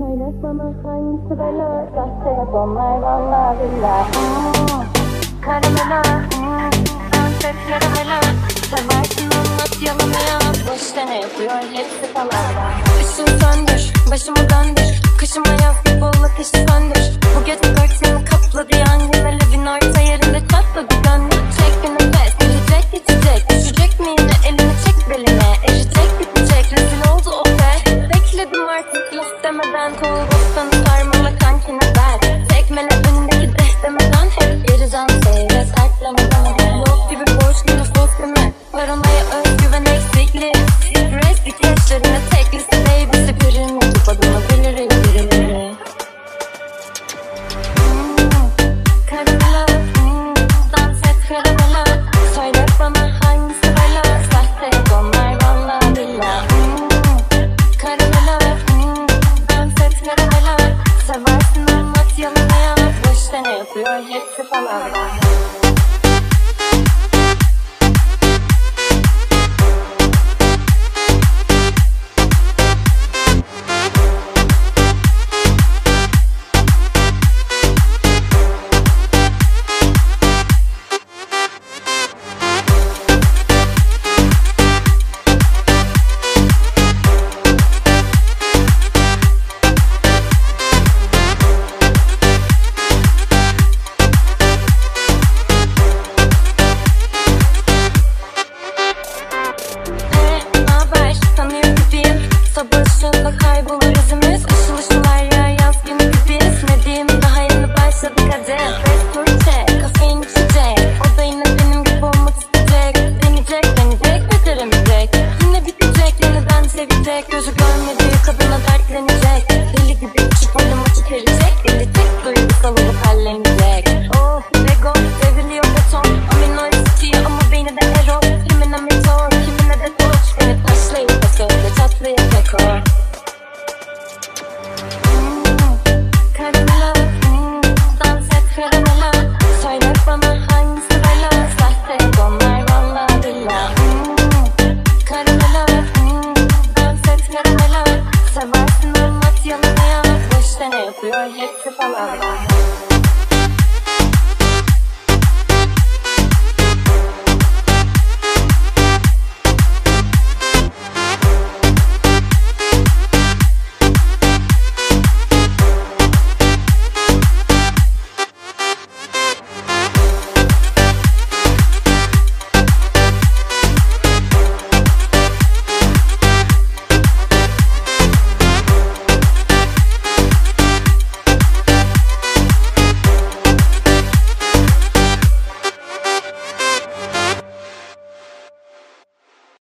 Söyle bana hangisi bela, sahte onlar valla billah. Karamela, dans et karamela. Seversin anlat yalanı ya, boşta ne yapıyor hepsi palavra. Işığı söndür, başımı döndür, kışıma yaz gibi ol ateşi söndür. Bu gece gökyüzünü kapladı yangın, alevin orta yerinde çatladı gönlüm. Çek bir nefes, gelecek geçecek, düşecek mi yine elini çek beline. Erecek bitecek, rezil oldu o be. Bekledim artık laf demeden, kol bostanı sarmala kankine ver. Tekmele önündeki deh demeden, hep geri can seyre sertlemeden. Yok gibi boş gibi sos deme, paranaya özgüven eksikliği. Rest ihtiyaçlarına tek liste baby'si birini tutup adımı bilirim birileri. Karamela, dans et karamela. Söyle bana hangisi bela, sahte onlar valla billah. Karamela, dans et karamela. Seversin anlat yalanı ya, boşta ne yapıyor hepsi palavra. Sabah ışığında kaybolur izimiz, ışıl ışıl her yer yaz günü gibiyiz. Mediğim daha yeni başladık hadi. Restore check, kafein içecek. O da yine benim gibi olmak isteyecek. Deneyecek, deneyecek ve denemeyecek. Yine bitecek, yeniden sevecek. Gözü görmediği kadına dertlenecek. Deli gibi küçük boyum açık erecek. Elecek duygusal olup